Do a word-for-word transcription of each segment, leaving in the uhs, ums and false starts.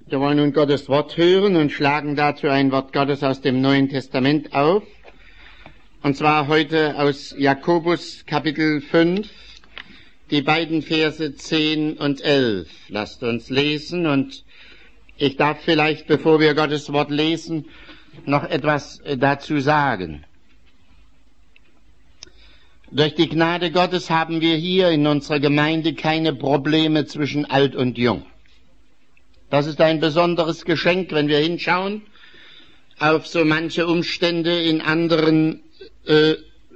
Wir wollen nun Gottes Wort hören und schlagen dazu ein Wort Gottes aus dem Neuen Testament auf. Und zwar heute aus Jakobus Kapitel fünf, die beiden Verse zehn und elf. Lasst uns lesen, und ich darf vielleicht, bevor wir Gottes Wort lesen, noch etwas dazu sagen. Durch die Gnade Gottes haben wir hier in unserer Gemeinde keine Probleme zwischen alt und jung. Das ist ein besonderes Geschenk, wenn wir hinschauen auf so manche Umstände in anderen äh,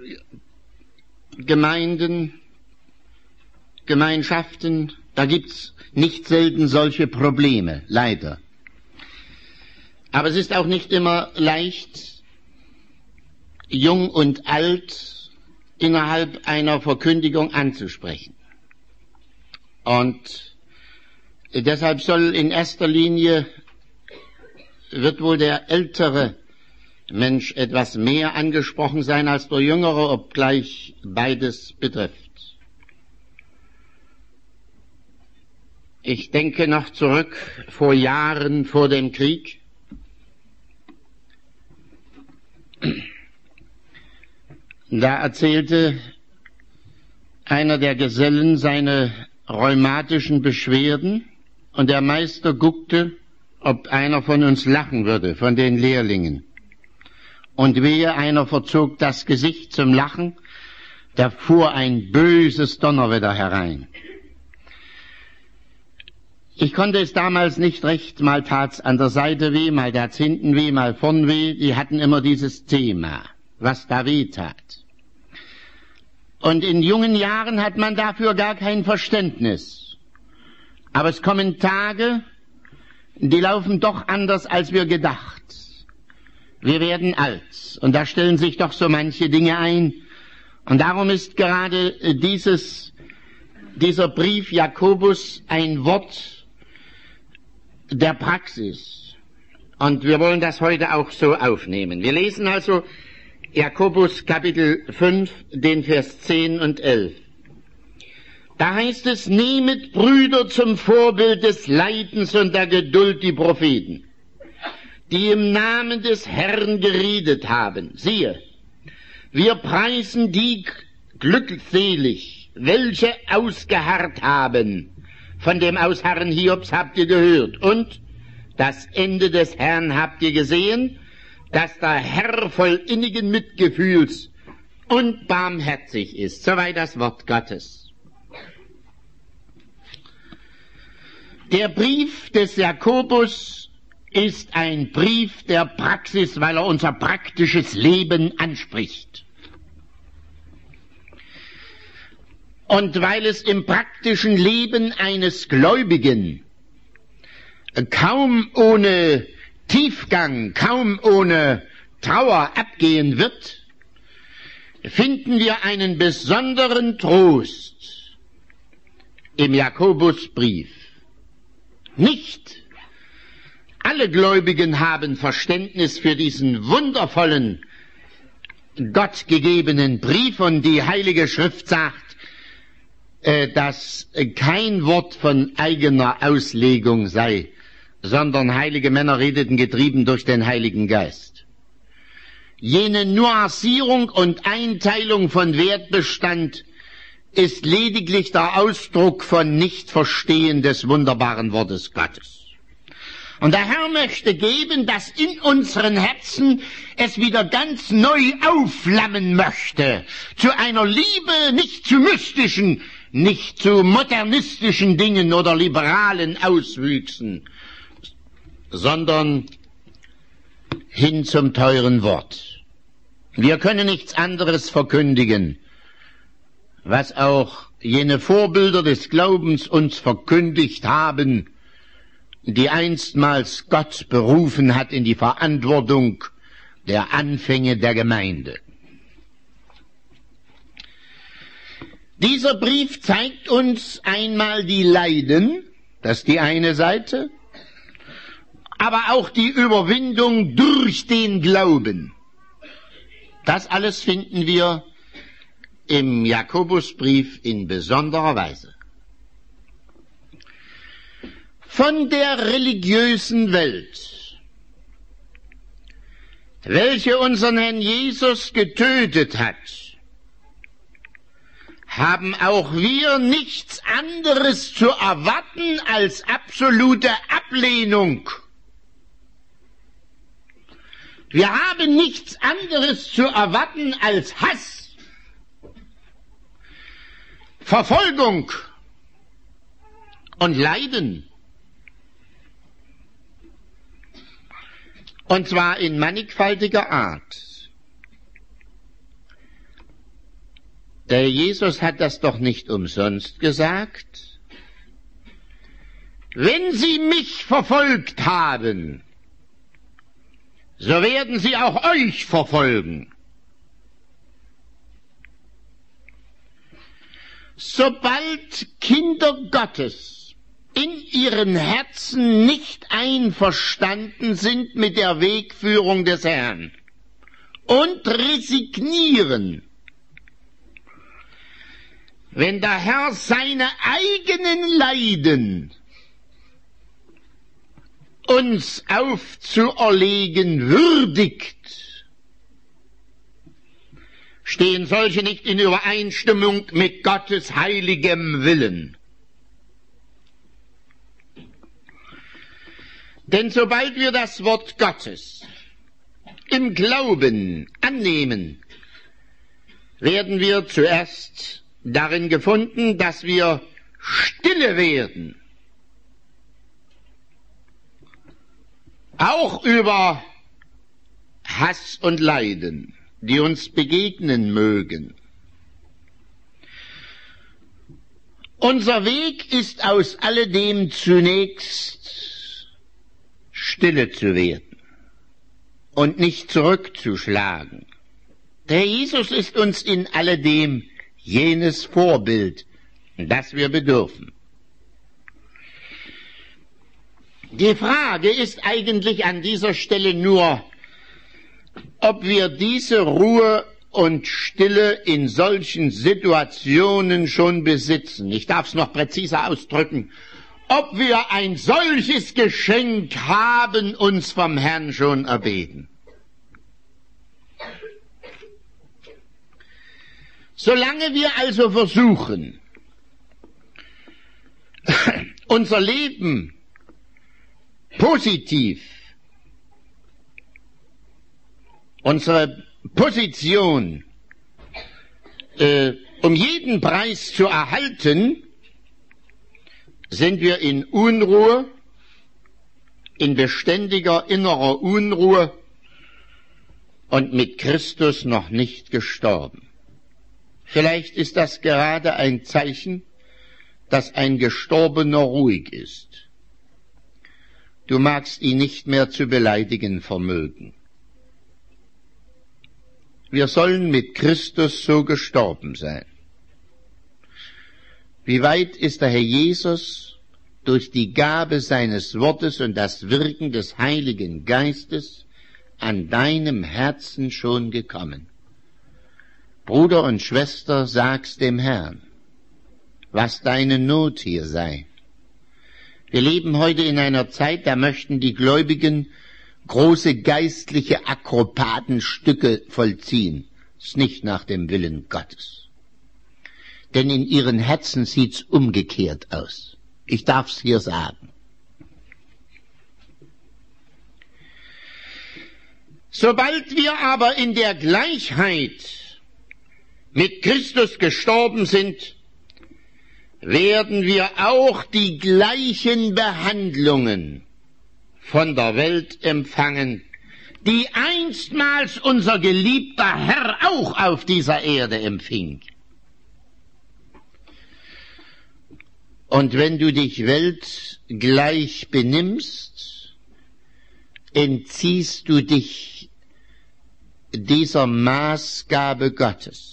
Gemeinden, Gemeinschaften. Da gibt's nicht selten solche Probleme, leider. Aber es ist auch nicht immer leicht, jung und alt innerhalb einer Verkündigung anzusprechen. Und deshalb soll in erster Linie, wird wohl der ältere Mensch etwas mehr angesprochen sein als der jüngere, obgleich beides betrifft. Ich denke noch zurück vor Jahren vor dem Krieg. Da erzählte einer der Gesellen seine rheumatischen Beschwerden, und der Meister guckte, ob einer von uns lachen würde, von den Lehrlingen. Und wehe, einer verzog das Gesicht zum Lachen, da fuhr ein böses Donnerwetter herein. Ich konnte es damals nicht recht, mal tat's an der Seite weh, mal tat's hinten weh, mal vorn weh. Die hatten immer dieses Thema, was da weh tat. Und in jungen Jahren hat man dafür gar kein Verständnis. Aber es kommen Tage, die laufen doch anders, als wir gedacht. Wir werden alt, und da stellen sich doch so manche Dinge ein. Und darum ist gerade dieses, dieser Brief Jakobus ein Wort der Praxis. Und wir wollen das heute auch so aufnehmen. Wir lesen also Jakobus Kapitel fünf, den Vers zehn und elf. Da heißt es: Nehmet, Brüder, zum Vorbild des Leidens und der Geduld die Propheten, die im Namen des Herrn geredet haben. Siehe, wir preisen die glückselig, welche ausgeharrt haben. Von dem Ausharren Hiobs habt ihr gehört. Und das Ende des Herrn habt ihr gesehen, dass der Herr voll innigen Mitgefühls und barmherzig ist. Soweit das Wort Gottes. Der Brief des Jakobus ist ein Brief der Praxis, weil er unser praktisches Leben anspricht. Und weil es im praktischen Leben eines Gläubigen kaum ohne Tiefgang, kaum ohne Trauer abgehen wird, finden wir einen besonderen Trost im Jakobusbrief. Nicht alle Gläubigen haben Verständnis für diesen wundervollen, gottgegebenen Brief, und die Heilige Schrift sagt, äh, dass kein Wort von eigener Auslegung sei, sondern heilige Männer redeten getrieben durch den Heiligen Geist. Jene Nuancierung und Einteilung von Wertbestand ist lediglich der Ausdruck von Nichtverstehen des wunderbaren Wortes Gottes. Und der Herr möchte geben, dass in unseren Herzen es wieder ganz neu aufflammen möchte, zu einer Liebe, nicht zu mystischen, nicht zu modernistischen Dingen oder liberalen Auswüchsen, sondern hin zum teuren Wort. Wir können nichts anderes verkündigen, was auch jene Vorbilder des Glaubens uns verkündigt haben, die einstmals Gott berufen hat in die Verantwortung der Anfänge der Gemeinde. Dieser Brief zeigt uns einmal die Leiden, das ist die eine Seite, aber auch die Überwindung durch den Glauben. Das alles finden wir im Jakobusbrief in besonderer Weise. von der religiösen Welt, welche unseren Herrn Jesus getötet hat, haben auch wir nichts anderes zu erwarten als absolute Ablehnung. Wir haben nichts anderes zu erwarten als Hass, Verfolgung und Leiden. Und zwar in mannigfaltiger Art. Der Jesus hat das doch nicht umsonst gesagt. Wenn sie mich verfolgt haben, so werden sie auch euch verfolgen. Sobald Kinder Gottes in ihren Herzen nicht einverstanden sind mit der Wegführung des Herrn und resignieren, wenn der Herr seine eigenen Leiden uns aufzuerlegen würdigt, stehen solche nicht in Übereinstimmung mit Gottes heiligem Willen. Denn sobald wir das Wort Gottes im Glauben annehmen, werden wir zuerst darin gefunden, dass wir stille werden. Auch über Hass und Leiden, die uns begegnen mögen. Unser Weg ist aus alledem zunächst stille zu werden und nicht zurückzuschlagen. Der Jesus ist uns in alledem jenes Vorbild, das wir bedürfen. Die Frage ist eigentlich an dieser Stelle nur, ob wir diese Ruhe und Stille in solchen Situationen schon besitzen. Ich darf es noch präziser ausdrücken. Ob wir ein solches Geschenk haben, uns vom Herrn schon erbeten. Solange wir also versuchen, unser Leben positiv, unsere Position äh, um jeden Preis zu erhalten, sind wir in Unruhe, in beständiger innerer Unruhe und mit Christus noch nicht gestorben. Vielleicht ist das gerade ein Zeichen, dass ein Gestorbener ruhig ist. Du magst ihn nicht mehr zu beleidigen vermögen. Wir sollen mit Christus so gestorben sein. Wie weit ist der Herr Jesus durch die Gabe seines Wortes und das Wirken des Heiligen Geistes an deinem Herzen schon gekommen? Bruder und Schwester, sag's dem Herrn, was deine Not hier sei. Wir leben heute in einer Zeit, da möchten die Gläubigen große geistliche Akrobatenstücke vollziehen. Das ist nicht nach dem Willen Gottes. Denn in ihren Herzen sieht's umgekehrt aus. Ich darf's hier sagen. Sobald wir aber in der Gleichheit mit Christus gestorben sind, werden wir auch die gleichen Behandlungen von der Welt empfangen, die einstmals unser geliebter Herr auch auf dieser Erde empfing. Und wenn du dich weltgleich benimmst, entziehst du dich dieser Maßgabe Gottes.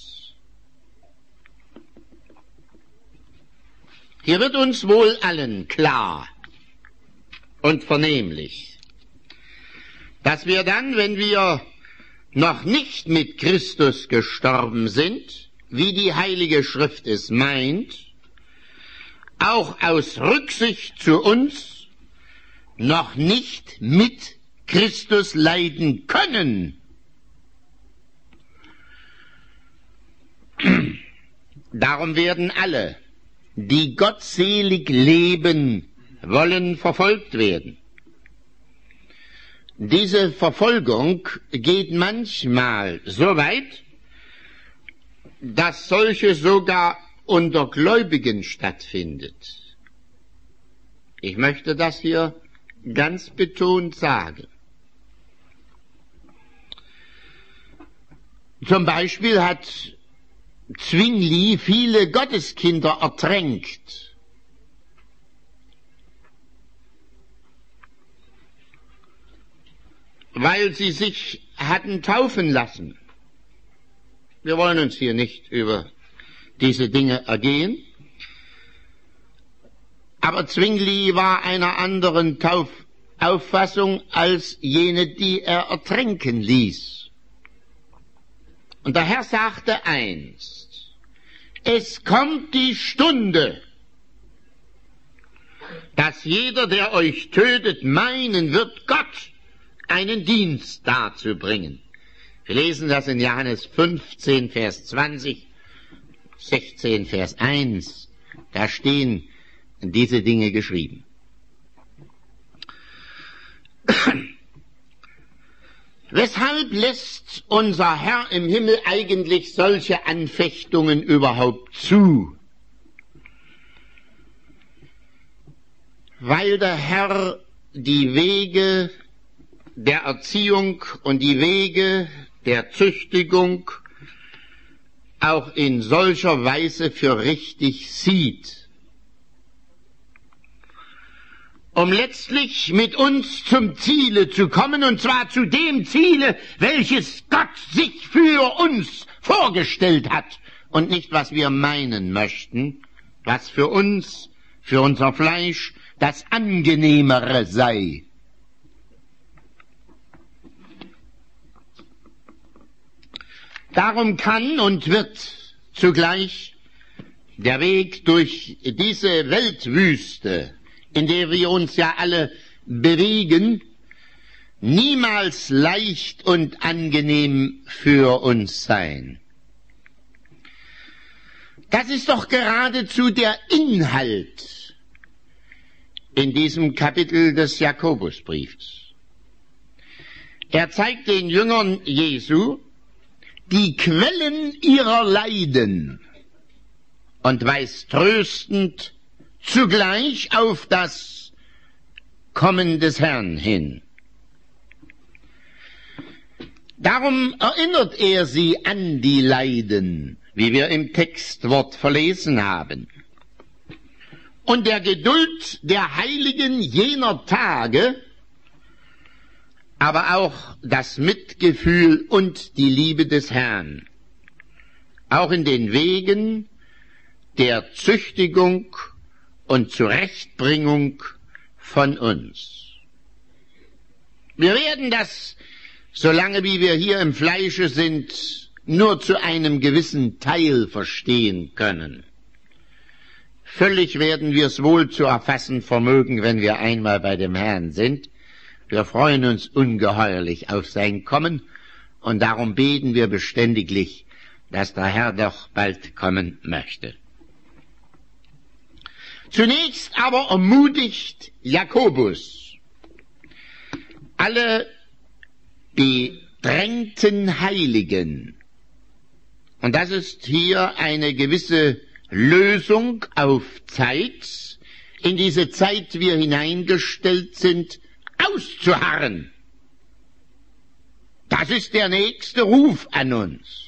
Hier wird uns wohl allen klar und vernehmlich, dass wir dann, wenn wir noch nicht mit Christus gestorben sind, wie die Heilige Schrift es meint, auch aus Rücksicht zu uns noch nicht mit Christus leiden können. Darum werden alle, die gottselig leben wollen, verfolgt werden. Diese Verfolgung geht manchmal so weit, dass solche sogar unter Gläubigen stattfindet. Ich möchte das hier ganz betont sagen. Zum Beispiel hat Zwingli viele Gotteskinder ertränkt. Weil sie sich hatten taufen lassen. Wir wollen uns hier nicht über diese Dinge ergehen. Aber Zwingli war einer anderen Taufauffassung als jene, die er ertränken ließ. Und der Herr sagte einst, es kommt die Stunde, dass jeder, der euch tötet, meinen wird, Gott einen Dienst darzubringen. Wir lesen das in Johannes fünfzehn, Vers zwanzig, sechzehn, Vers eins. Da stehen diese Dinge geschrieben. Weshalb lässt unser Herr im Himmel eigentlich solche Anfechtungen überhaupt zu? Weil der Herr die Wege der Erziehung und die Wege der Züchtigung auch in solcher Weise für richtig sieht, um letztlich mit uns zum Ziele zu kommen, und zwar zu dem Ziele, welches Gott sich für uns vorgestellt hat, und nicht, was wir meinen möchten, was für uns, für unser Fleisch, das Angenehmere sei. Darum kann und wird zugleich der Weg durch diese Weltwüste, in der wir uns ja alle bewegen, niemals leicht und angenehm für uns sein. Das ist doch geradezu der Inhalt in diesem Kapitel des Jakobusbriefs. Er zeigt den Jüngern Jesu die Quellen ihrer Leiden und weist tröstend zugleich auf das Kommen des Herrn hin. Darum erinnert er sie an die Leiden, wie wir im Textwort verlesen haben, und der Geduld der Heiligen jener Tage, aber auch das Mitgefühl und die Liebe des Herrn, auch in den Wegen der Züchtigung und Zurechtbringung von uns. Wir werden das, solange wie wir hier im Fleische sind, nur zu einem gewissen Teil verstehen können. Völlig werden wir es wohl zu erfassen vermögen, wenn wir einmal bei dem Herrn sind. Wir freuen uns ungeheuerlich auf sein Kommen, und darum beten wir beständiglich, dass der Herr doch bald kommen möchte. Zunächst aber ermutigt Jakobus alle bedrängten Heiligen, und das ist hier eine gewisse Lösung auf Zeit, in diese Zeit wir hineingestellt sind, auszuharren. Das ist der nächste Ruf an uns.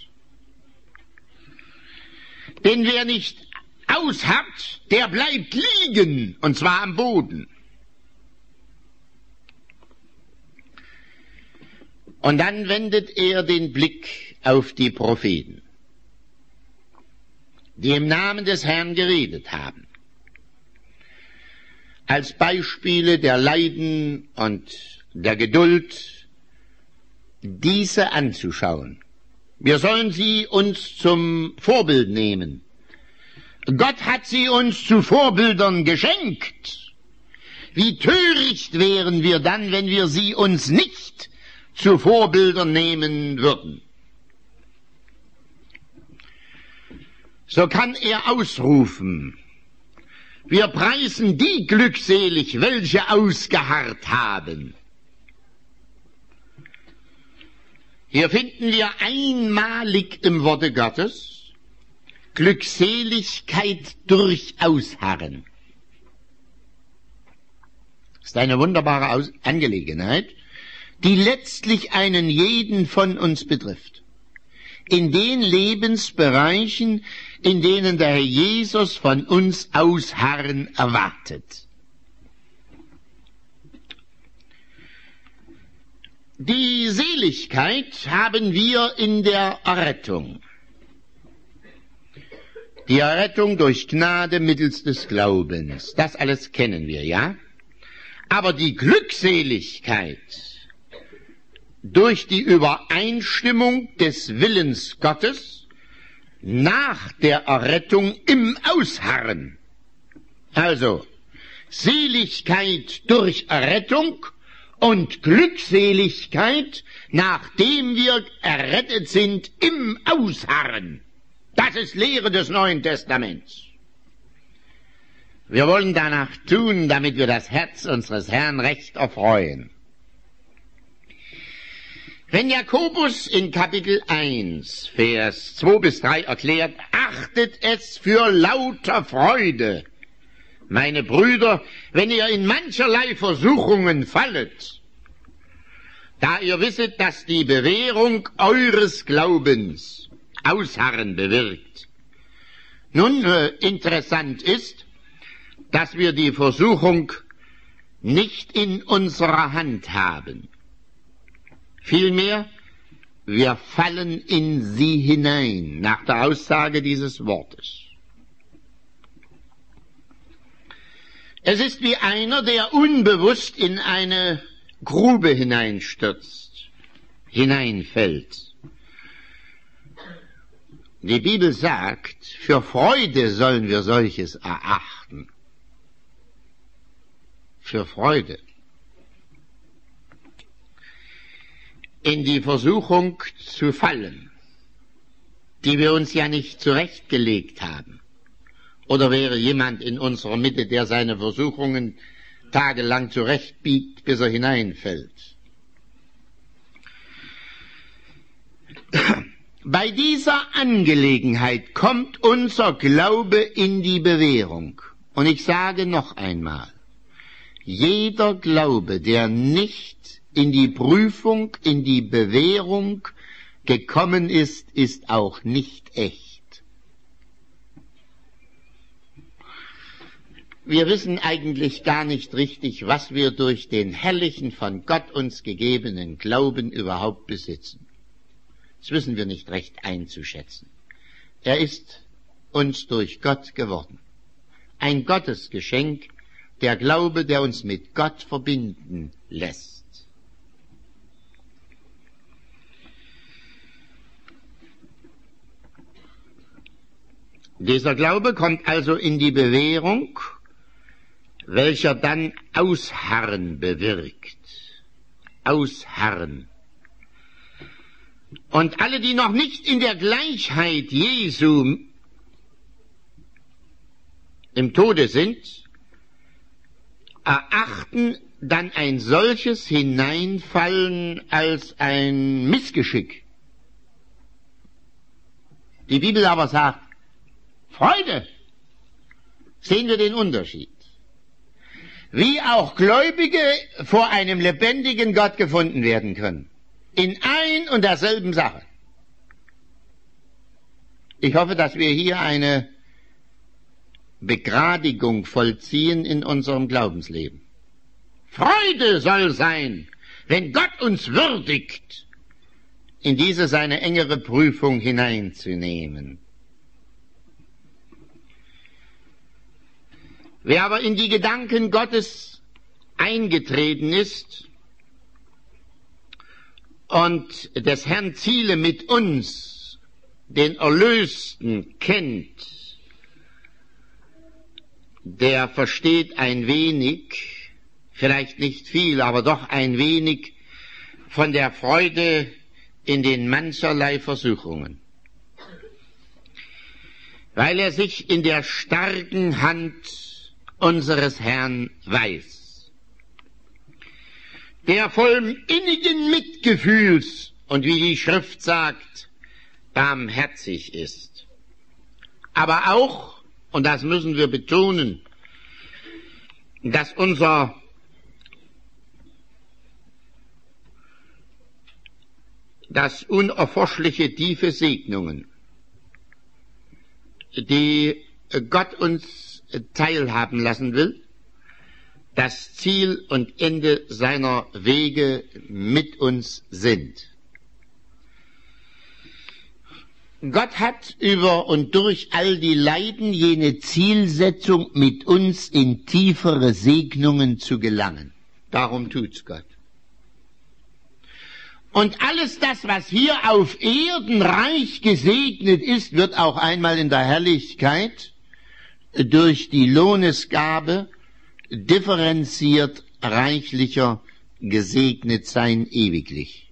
Denn wer nicht ausharrt, der bleibt liegen, und zwar am Boden. Und dann wendet er den Blick auf die Propheten, die im Namen des Herrn geredet haben, als Beispiele der Leiden und der Geduld, diese anzuschauen. Wir sollen sie uns zum Vorbild nehmen. Gott hat sie uns zu Vorbildern geschenkt. Wie töricht wären wir dann, wenn wir sie uns nicht zu Vorbildern nehmen würden. So kann er ausrufen: Wir preisen die glückselig, welche ausgeharrt haben. Hier finden wir einmalig im Worte Gottes Glückseligkeit durch Ausharren. Das ist eine wunderbare Aus- Angelegenheit, die letztlich einen jeden von uns betrifft. In den Lebensbereichen, in denen der Herr Jesus von uns Ausharren erwartet. Die Seligkeit haben wir in der Errettung. Die Errettung durch Gnade mittels des Glaubens. Das alles kennen wir, ja? Aber die Glückseligkeit durch die Übereinstimmung des Willens Gottes nach der Errettung im Ausharren. Also, Seligkeit durch Errettung und Glückseligkeit, nachdem wir errettet sind, im Ausharren. Das ist Lehre des Neuen Testaments. Wir wollen danach tun, damit wir das Herz unseres Herrn recht erfreuen. Wenn Jakobus in Kapitel eins, Vers zwei bis drei erklärt, achtet es für lauter Freude, meine Brüder, wenn ihr in mancherlei Versuchungen fallet, da ihr wisset, dass die Bewährung eures Glaubens Ausharren bewirkt. Nun, äh, interessant ist, dass wir die Versuchung nicht in unserer Hand haben. Vielmehr, wir fallen in sie hinein, nach der Aussage dieses Wortes. Es ist wie einer, der unbewusst in eine Grube hineinstürzt, hineinfällt. Die Bibel sagt, für Freude sollen wir solches erachten. Für Freude. In die Versuchung zu fallen, die wir uns ja nicht zurechtgelegt haben. Oder wäre jemand in unserer Mitte, der seine Versuchungen tagelang zurechtbiegt, bis er hineinfällt? Bei dieser Angelegenheit kommt unser Glaube in die Bewährung. Und ich sage noch einmal, jeder Glaube, der nicht in die Prüfung, in die Bewährung gekommen ist, ist auch nicht echt. Wir wissen eigentlich gar nicht richtig, was wir durch den herrlichen, von Gott uns gegebenen Glauben überhaupt besitzen. Das wissen wir nicht recht einzuschätzen. Er ist uns durch Gott geworden. Ein Gottesgeschenk, der Glaube, der uns mit Gott verbinden lässt. Dieser Glaube kommt also in die Bewährung, welcher dann Ausharren bewirkt. Ausharren. Und alle, die noch nicht in der Gleichheit Jesu im Tode sind, erachten dann ein solches Hineinfallen als ein Missgeschick. Die Bibel aber sagt, Freude. Sehen wir den Unterschied. Wie auch Gläubige vor einem lebendigen Gott gefunden werden können. In ein und derselben Sache. Ich hoffe, dass wir hier eine Begradigung vollziehen in unserem Glaubensleben. Freude soll sein, wenn Gott uns würdigt, in diese seine engere Prüfung hineinzunehmen. Wer aber in die Gedanken Gottes eingetreten ist und des Herrn Ziele mit uns, den Erlösten, kennt, der versteht ein wenig, vielleicht nicht viel, aber doch ein wenig von der Freude in den mancherlei Versuchungen, weil er sich in der starken Hand unseres Herrn weiß, der voll innigen Mitgefühls und wie die Schrift sagt, barmherzig ist. Aber auch, und das müssen wir betonen, dass unser dass unerforschliche tiefe Segnungen, die Gott uns teilhaben lassen will, das Ziel und Ende seiner Wege mit uns sind. Gott hat über und durch all die Leiden jene Zielsetzung, mit uns in tiefere Segnungen zu gelangen. Darum tut's Gott. Und alles das, was hier auf Erden reich gesegnet ist, wird auch einmal in der Herrlichkeit durch die Lohnesgabe differenziert reichlicher gesegnet sein ewiglich.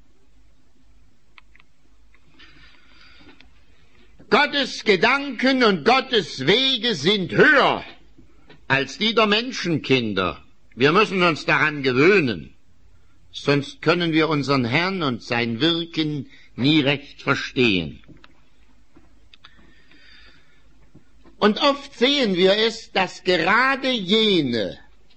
Gottes Gedanken und Gottes Wege sind höher als die der Menschenkinder. Wir müssen uns daran gewöhnen, sonst können wir unseren Herrn und sein Wirken nie recht verstehen. Und oft sehen wir es, dass gerade jene,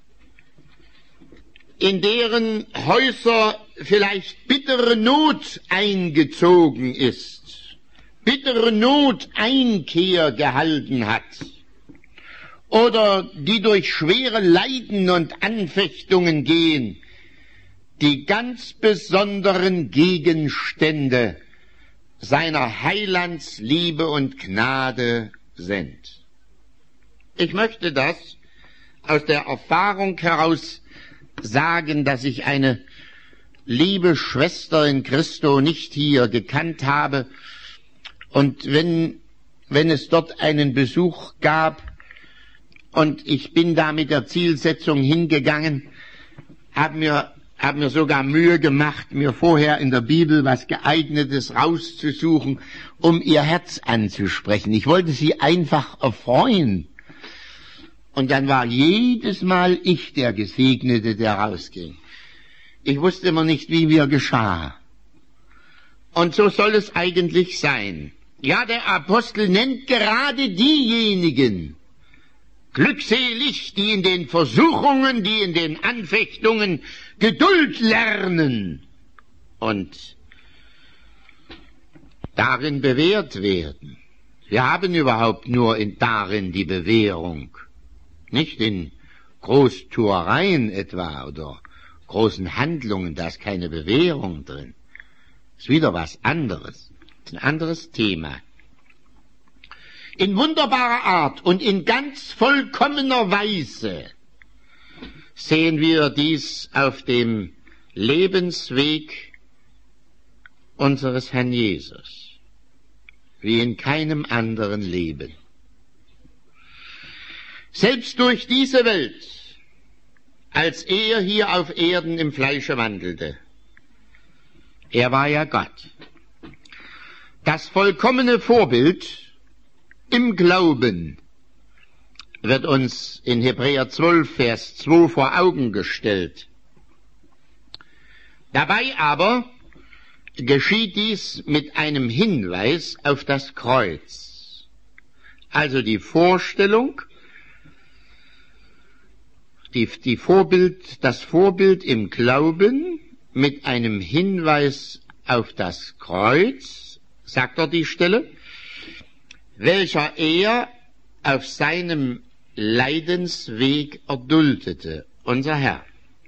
in deren Häuser vielleicht bittere Not eingezogen ist, bittere Not Einkehr gehalten hat, oder die durch schwere Leiden und Anfechtungen gehen, die ganz besonderen Gegenstände seiner Heilandsliebe und Gnade sind. Ich möchte das aus der Erfahrung heraus sagen, dass ich eine liebe Schwester in Christo nicht hier gekannt habe, und wenn, wenn es dort einen Besuch gab und ich bin da mit der Zielsetzung hingegangen, habe mir habe mir sogar Mühe gemacht, mir vorher in der Bibel was Geeignetes rauszusuchen, um ihr Herz anzusprechen. Ich wollte sie einfach erfreuen. Und dann war jedes Mal ich der Gesegnete, der rausging. Ich wusste immer nicht, wie mir geschah. Und so soll es eigentlich sein. Ja, der Apostel nennt gerade diejenigen glückselig, die in den Versuchungen, die in den Anfechtungen Geduld lernen und darin bewährt werden. Wir haben überhaupt nur in darin die Bewährung, nicht in Großtuereien etwa oder großen Handlungen, da ist keine Bewährung drin. Ist wieder was anderes, ist ein anderes Thema. In wunderbarer Art und in ganz vollkommener Weise sehen wir dies auf dem Lebensweg unseres Herrn Jesus, wie in keinem anderen Leben. Selbst durch diese Welt, als er hier auf Erden im Fleische wandelte, er war ja Gott, das vollkommene Vorbild im Glauben wird uns in Hebräer zwölf, Vers zwei vor Augen gestellt. Dabei aber geschieht dies mit einem Hinweis auf das Kreuz. Also die Vorstellung, die, die Vorbild, das Vorbild im Glauben mit einem Hinweis auf das Kreuz, sagt er die Stelle, welcher er auf seinem Leidensweg erduldete, unser Herr.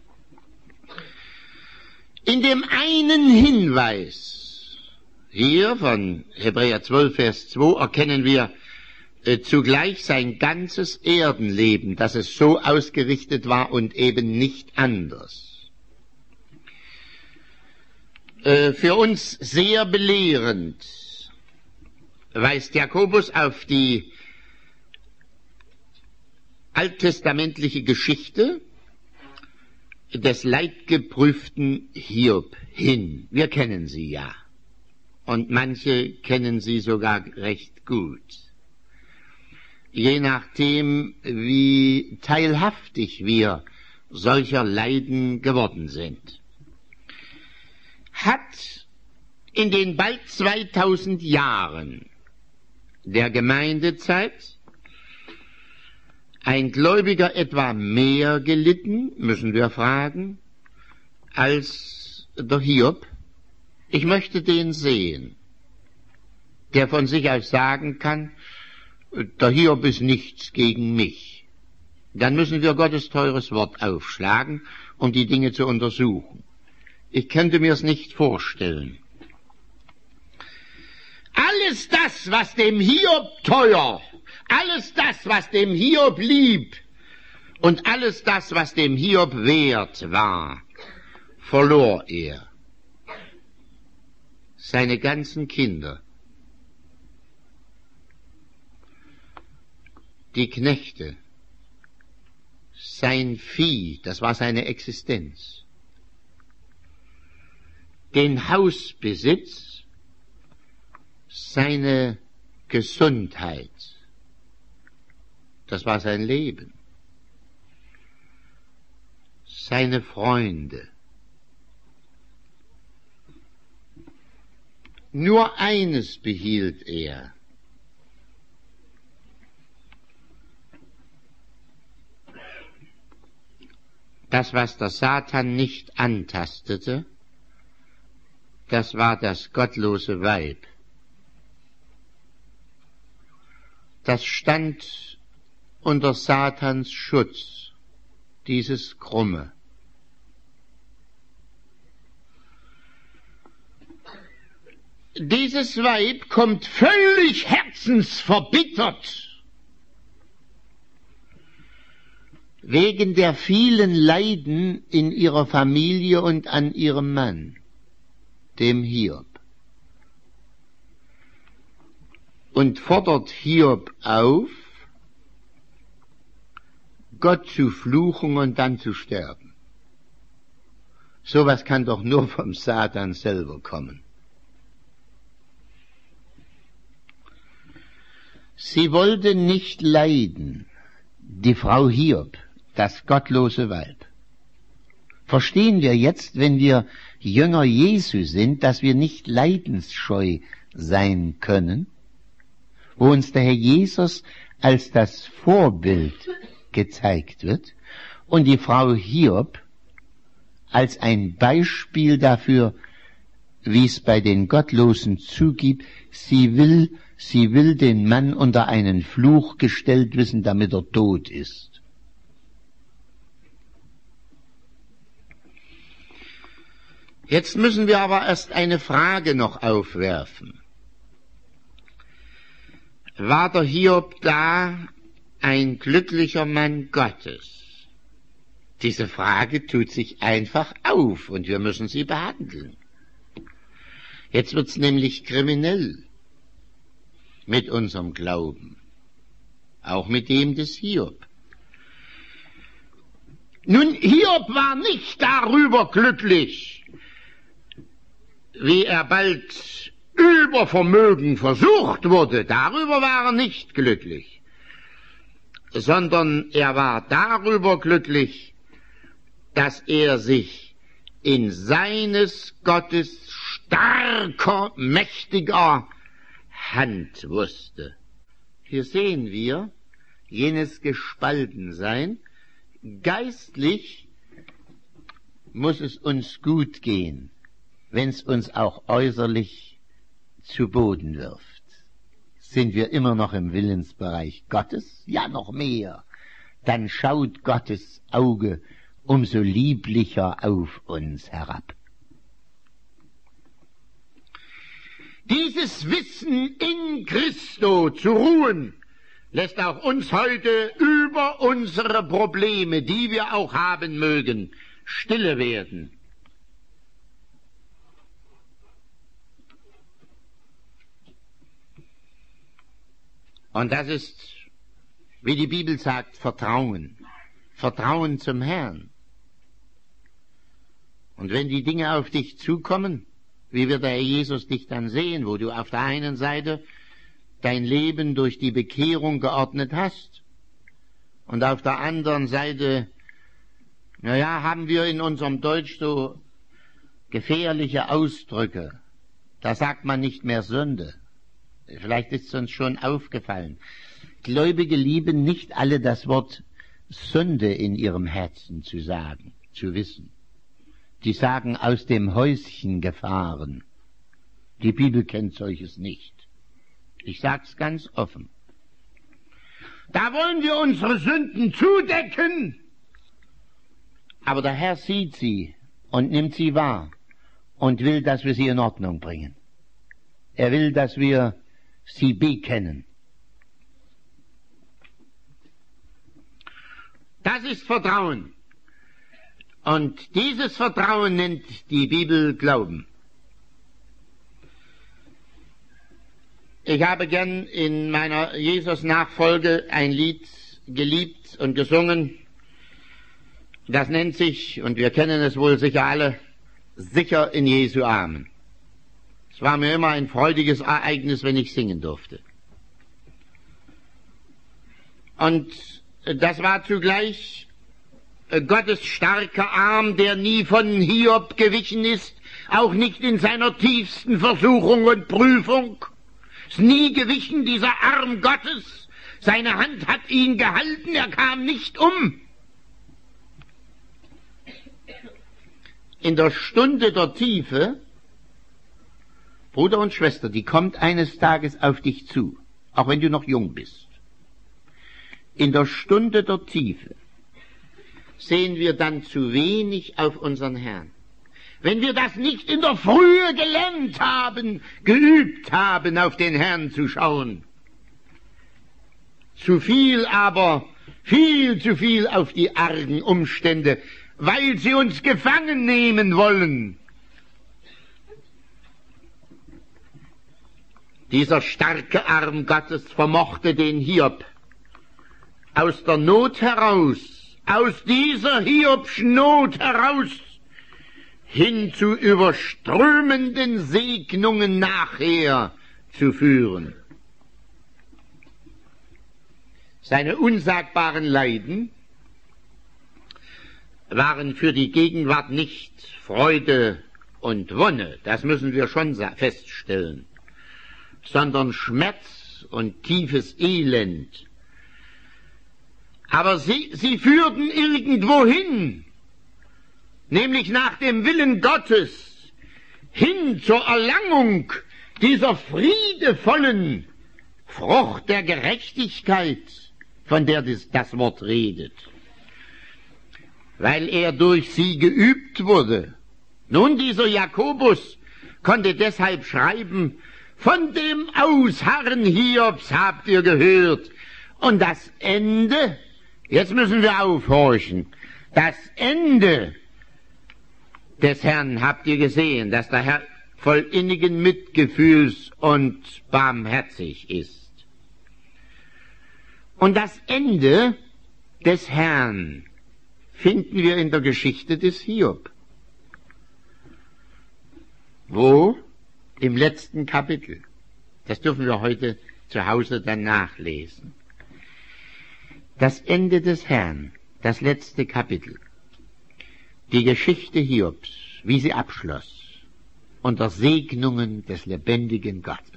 In dem einen Hinweis, hier von Hebräer zwölf, Vers zwei, erkennen wir äh, zugleich sein ganzes Erdenleben, dass es so ausgerichtet war und eben nicht anders. Äh, für uns sehr belehrend weist Jakobus auf die alttestamentliche Geschichte des leidgeprüften Hiob hin. Wir kennen sie ja. Und manche kennen sie sogar recht gut. Je nachdem, wie teilhaftig wir solcher Leiden geworden sind. Hat in den bald zweitausend Jahren der Gemeindezeit ein Gläubiger etwa mehr gelitten, müssen wir fragen, als der Hiob? Ich möchte den sehen, der von sich aus sagen kann, der Hiob ist nichts gegen mich. Dann müssen wir Gottes teures Wort aufschlagen, um die Dinge zu untersuchen. Ich könnte mir es nicht vorstellen. Alles das, was dem Hiob teuer, alles das, was dem Hiob lieb und alles das, was dem Hiob wert war, verlor er. Seine ganzen Kinder, die Knechte, sein Vieh, das war seine Existenz, den Hausbesitz, seine Gesundheit, das war sein Leben, seine Freunde. Nur eines behielt er. Das, was der Satan nicht antastete, das war das gottlose Weib. Das stand unter Satans Schutz, dieses Krumme. Dieses Weib kommt völlig herzensverbittert wegen der vielen Leiden in ihrer Familie und an ihrem Mann, dem Hiob, und fordert Hiob auf, Gott zu fluchen und dann zu sterben. Sowas kann doch nur vom Satan selber kommen. Sie wollte nicht leiden, die Frau Hiob, das gottlose Weib. Verstehen wir jetzt, wenn wir Jünger Jesu sind, dass wir nicht leidensscheu sein können, wo uns der Herr Jesus als das Vorbild gezeigt wird und die Frau Hiob als ein Beispiel dafür, wie es bei den Gottlosen zugibt. Sie will, sie will den Mann unter einen Fluch gestellt wissen, damit er tot ist. Jetzt müssen wir aber erst eine Frage noch aufwerfen. War der Hiob da ein glücklicher Mann Gottes? Diese Frage tut sich einfach auf und wir müssen sie behandeln. Jetzt wird's nämlich kriminell mit unserem Glauben, auch mit dem des Hiob. Nun, Hiob war nicht darüber glücklich, wie er bald über Vermögen versucht wurde. Darüber war er nicht glücklich, sondern er war darüber glücklich, dass er sich in seines Gottes starker, mächtiger Hand wusste. Hier sehen wir jenes Gespaltensein. Geistlich muss es uns gut gehen, wenn es uns auch äußerlich zu Boden wirft. Sind wir immer noch im Willensbereich Gottes? Ja, noch mehr. Dann schaut Gottes Auge umso lieblicher auf uns herab. Dieses Wissen in Christo zu ruhen, lässt auch uns heute über unsere Probleme, die wir auch haben mögen, stille werden. Und das ist, wie die Bibel sagt, Vertrauen. Vertrauen zum Herrn. Und wenn die Dinge auf dich zukommen, wie wird der Herr Jesus dich dann sehen, wo du auf der einen Seite dein Leben durch die Bekehrung geordnet hast und auf der anderen Seite, naja, haben wir in unserem Deutsch so gefährliche Ausdrücke. Da sagt man nicht mehr Sünde. Vielleicht ist es uns schon aufgefallen. Gläubige lieben nicht alle das Wort Sünde in ihrem Herzen zu sagen, zu wissen. Die sagen aus dem Häuschen gefahren. Die Bibel kennt solches nicht. Ich sag's ganz offen. Da wollen wir unsere Sünden zudecken. Aber der Herr sieht sie und nimmt sie wahr und will, dass wir sie in Ordnung bringen. Er will, dass wir sie bekennen. Das ist Vertrauen. Und dieses Vertrauen nennt die Bibel Glauben. Ich habe gern in meiner Jesus-Nachfolge ein Lied geliebt und gesungen. Das nennt sich, und wir kennen es wohl sicher alle, sicher in Jesu Armen. Es war mir immer ein freudiges Ereignis, wenn ich singen durfte. Und das war zugleich Gottes starker Arm, der nie von Hiob gewichen ist, auch nicht in seiner tiefsten Versuchung und Prüfung. Ist nie gewichen, dieser Arm Gottes. Seine Hand hat ihn gehalten, er kam nicht um. In der Stunde der Tiefe, Bruder und Schwester, die kommt eines Tages auf dich zu, auch wenn du noch jung bist. In der Stunde der Tiefe sehen wir dann zu wenig auf unseren Herrn. Wenn wir das nicht in der Frühe gelernt haben, geübt haben, auf den Herrn zu schauen. Zu viel aber, viel zu viel auf die argen Umstände, weil sie uns gefangen nehmen wollen. Dieser starke Arm Gottes vermochte den Hiob aus der Not heraus, aus dieser Hiobschen Not heraus, hin zu überströmenden Segnungen nachher zu führen. Seine unsagbaren Leiden waren für die Gegenwart nicht Freude und Wonne, das müssen wir schon feststellen, sondern Schmerz und tiefes Elend. Aber sie, sie führten irgendwo hin, nämlich nach dem Willen Gottes, hin zur Erlangung dieser friedevollen Frucht der Gerechtigkeit, von der das, das Wort redet, weil er durch sie geübt wurde. Nun, dieser Jakobus konnte deshalb schreiben, von dem Ausharren Hiobs habt ihr gehört. Und das Ende, jetzt müssen wir aufhorchen, das Ende des Herrn habt ihr gesehen, dass der Herr voll innigen Mitgefühls und barmherzig ist. Und das Ende des Herrn finden wir in der Geschichte des Hiob. Wo? Im letzten Kapitel. Das dürfen wir heute zu Hause dann nachlesen. Das Ende des Herrn, das letzte Kapitel. Die Geschichte Hiobs, wie sie abschloss, unter Segnungen des lebendigen Gottes.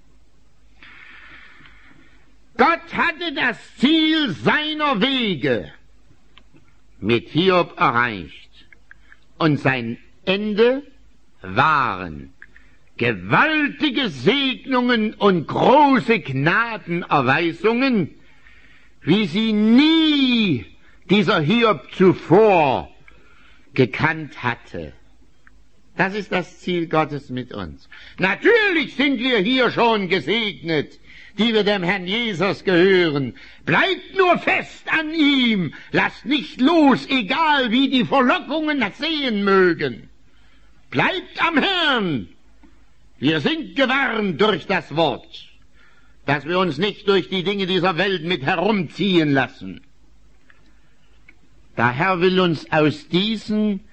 Gott hatte das Ziel seiner Wege mit Hiob erreicht. Und sein Ende waren gewaltige Segnungen und große Gnadenerweisungen, wie sie nie dieser Hiob zuvor gekannt hatte. Das ist das Ziel Gottes mit uns. Natürlich sind wir hier schon gesegnet, die wir dem Herrn Jesus gehören. Bleibt nur fest an ihm, lasst nicht los, egal wie die Verlockungen sehen mögen. Bleibt am Herrn. Wir sind gewarnt durch das Wort, dass wir uns nicht durch die Dinge dieser Welt mit herumziehen lassen. Der Herr will uns aus diesen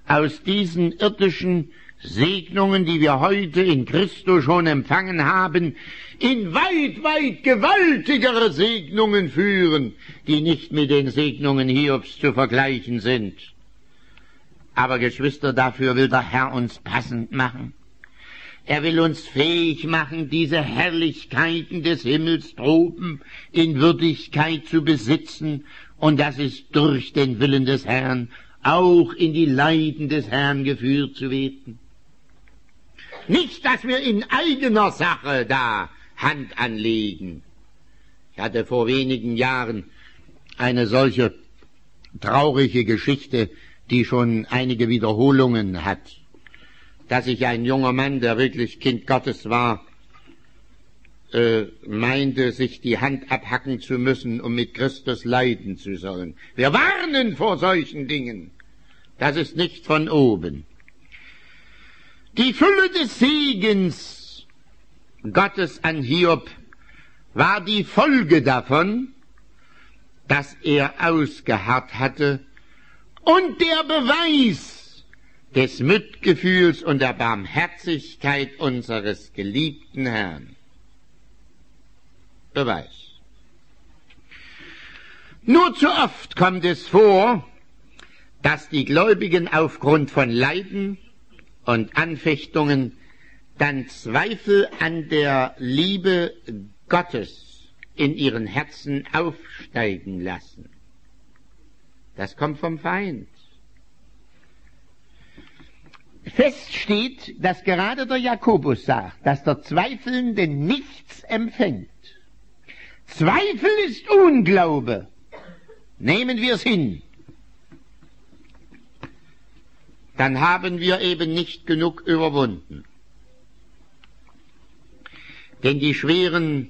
aus diesen irdischen Segnungen, die wir heute in Christus schon empfangen haben, in weit, weit gewaltigere Segnungen führen, die nicht mit den Segnungen Hiobs zu vergleichen sind. Aber Geschwister, dafür will der Herr uns passend machen. Er will uns fähig machen, diese Herrlichkeiten des Himmels droben in Würdigkeit zu besitzen, und das ist durch den Willen des Herrn, auch in die Leiden des Herrn geführt zu werden. Nicht, dass wir in eigener Sache da Hand anlegen. Ich hatte vor wenigen Jahren eine solche traurige Geschichte, die schon einige Wiederholungen hat, dass sich ein junger Mann, der wirklich Kind Gottes war, äh, meinte, sich die Hand abhacken zu müssen, um mit Christus leiden zu sollen. Wir warnen vor solchen Dingen. Das ist nicht von oben. Die Fülle des Segens Gottes an Hiob war die Folge davon, dass er ausgeharrt hatte, und der Beweis des Mitgefühls und der Barmherzigkeit unseres geliebten Herrn. Beweis. Nur zu oft kommt es vor, dass die Gläubigen aufgrund von Leiden und Anfechtungen dann Zweifel an der Liebe Gottes in ihren Herzen aufsteigen lassen. Das kommt vom Feind. Fest steht, dass gerade der Jakobus sagt, dass der Zweifelnde nichts empfängt. Zweifel ist Unglaube. Nehmen wir es hin. Dann haben wir eben nicht genug überwunden. Denn die schweren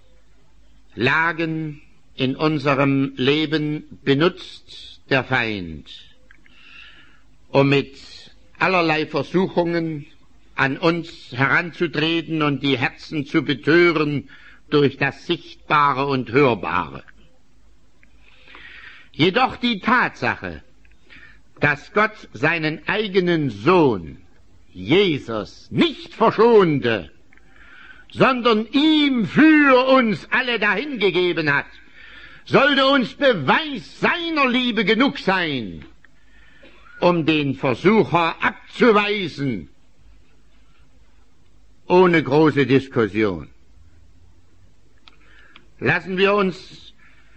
Lagen in unserem Leben benutzt der Feind, um mit allerlei Versuchungen an uns heranzutreten und die Herzen zu betören durch das Sichtbare und Hörbare. Jedoch die Tatsache, dass Gott seinen eigenen Sohn, Jesus, nicht verschonte, sondern ihm für uns alle dahingegeben hat, sollte uns Beweis seiner Liebe genug sein, um den Versucher abzuweisen, ohne große Diskussion. Lassen wir uns,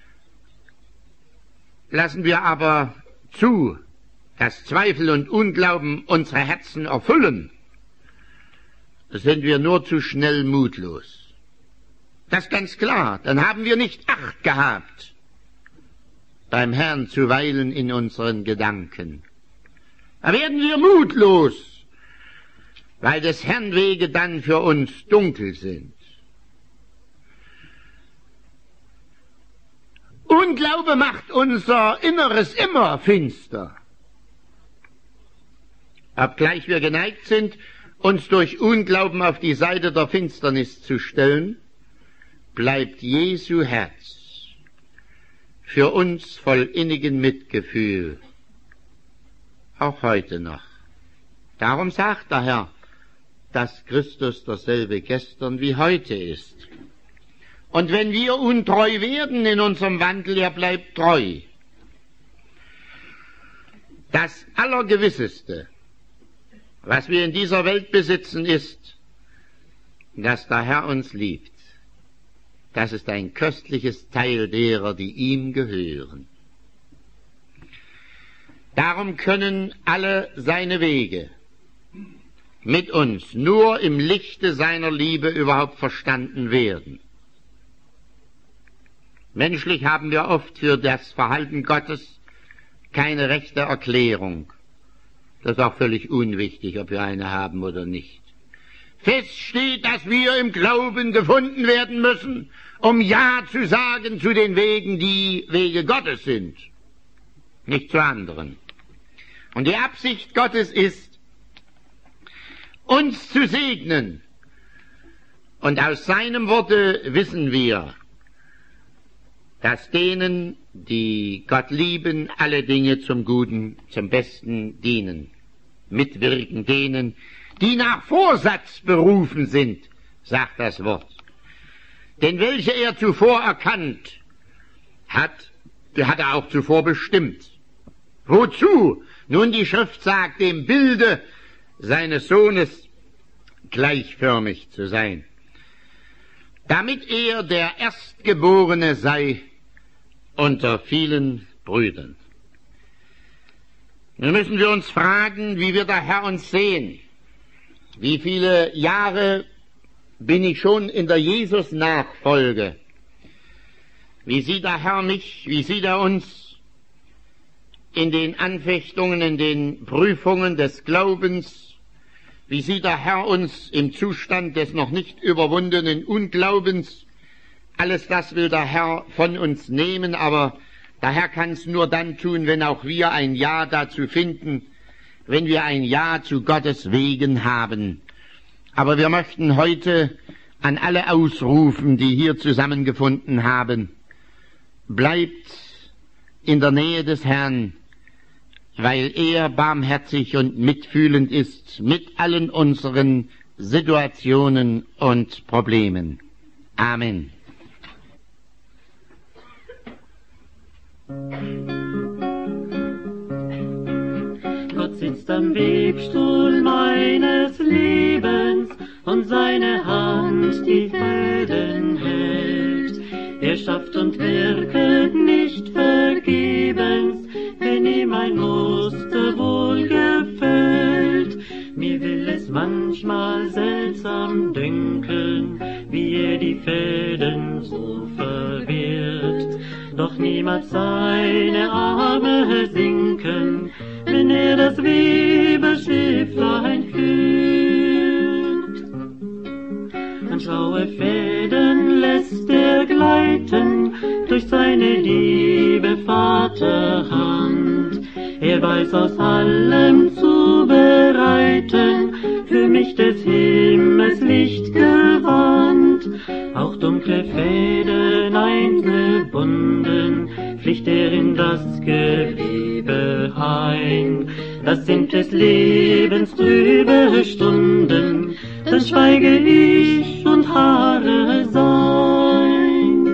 lassen wir aber zu, dass Zweifel und Unglauben unsere Herzen erfüllen, sind wir nur zu schnell mutlos. Das ist ganz klar. Dann haben wir nicht Acht gehabt, beim Herrn zu weilen in unseren Gedanken. Da werden wir mutlos, weil des Herrn Wege dann für uns dunkel sind. Unglaube macht unser Inneres immer finster. Obgleich wir geneigt sind, uns durch Unglauben auf die Seite der Finsternis zu stellen, bleibt Jesu Herz für uns voll innigen Mitgefühl, auch heute noch. Darum sagt der Herr, dass Christus derselbe gestern wie heute ist. Und wenn wir untreu werden in unserem Wandel, er bleibt treu. Das Allergewisseste, was wir in dieser Welt besitzen, ist, dass der Herr uns liebt. Das ist ein köstliches Teil derer, die ihm gehören. Darum können alle seine Wege mit uns nur im Lichte seiner Liebe überhaupt verstanden werden. Menschlich haben wir oft für das Verhalten Gottes keine rechte Erklärung. Das ist auch völlig unwichtig, ob wir eine haben oder nicht. Fest steht, dass wir im Glauben gefunden werden müssen, um Ja zu sagen zu den Wegen, die Wege Gottes sind, nicht zu anderen. Und die Absicht Gottes ist, uns zu segnen. Und aus seinem Worte wissen wir, dass denen, die Gott lieben, alle Dinge zum Guten, zum Besten dienen. mitwirken denen, die nach Vorsatz berufen sind, sagt das Wort. Denn welche er zuvor erkannt hat, die hat er auch zuvor bestimmt. Wozu? Nun, die Schrift sagt, dem Bilde seines Sohnes gleichförmig zu sein, damit er der Erstgeborene sei unter vielen Brüdern. Nun müssen wir uns fragen, wie wird der Herr uns sehen? Wie viele Jahre bin ich schon in der Jesus-Nachfolge? Wie sieht der Herr mich? Wie sieht er uns in den Anfechtungen, in den Prüfungen des Glaubens? Wie sieht der Herr uns im Zustand des noch nicht überwundenen Unglaubens? Alles das will der Herr von uns nehmen, aber der Herr kann es nur dann tun, wenn auch wir ein Ja dazu finden, wenn wir ein Ja zu Gottes Wegen haben. Aber wir möchten heute an alle ausrufen, die hier zusammengefunden haben: Bleibt in der Nähe des Herrn, weil er barmherzig und mitfühlend ist mit allen unseren Situationen und Problemen. Amen. Gott sitzt am Webstuhl meines Lebens und seine Hand die Fäden hält. Er schafft und wirket nicht vergebens, wenn ihm ein Muster wohl gefällt. Mir will es manchmal seltsam dünken, wie er die Fäden so verwehrt. Doch niemals seine Arme sinken, wenn er das Webeschifflein führt. Und schlaue Fäden lässt er gleiten durch seine liebe Vaterhand. Er weiß aus allem zu bereiten, für mich des Himmels Licht gewandt. Auch dunkle Fäden eingebunden, flicht er in das Gewebe ein. Das sind des Lebens trübe Stunden, dann schweige ich und harre sein.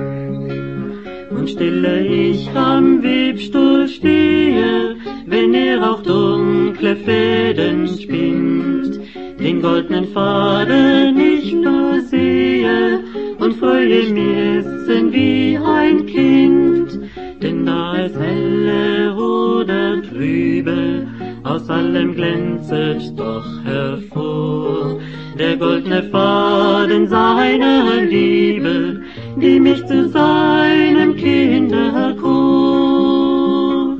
Und stille ich am Webstuhl stehe, wenn er auch dunkle Fäden spinnt, den goldenen Faden ich nur sehe und freue mir's wie ein Kind. Denn da es helle oder trübe, aus allem glänzet doch hervor der goldene Faden seiner Liebe, die mich zu seinem Kind erkor.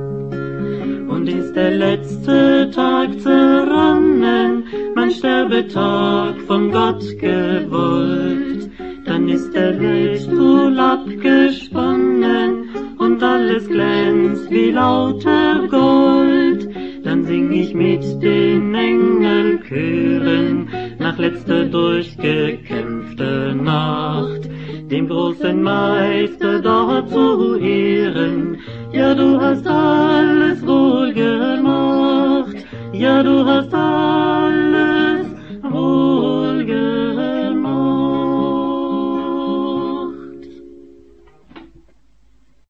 Und ist der letzte Tag zerronnen, mein Sterbetag von Gott gewollt, dann ist der Lichtstuhl abgesponnen und alles glänzt wie lauter Gold. Dann sing ich mit den Engelchören nach letzter durchgekämpfter Nacht, dem großen Meister dort zu ehren. Ja, du hast